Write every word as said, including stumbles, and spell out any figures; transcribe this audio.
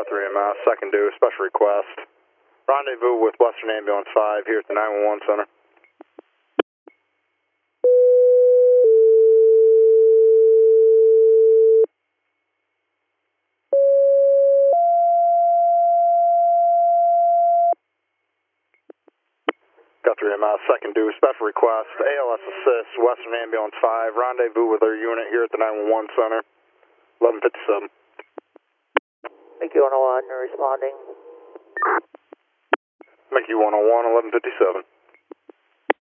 Guthrie, M S, second due, special request. Rendezvous with Western Ambulance five here at the nine one one center. Guthrie, M S, second due, special request. A L S assist, Western Ambulance five, rendezvous with our unit here at the nine one one center, eleven fifty-seven. Mickey one oh one, responding. Mickey one oh one, eleven fifty-seven.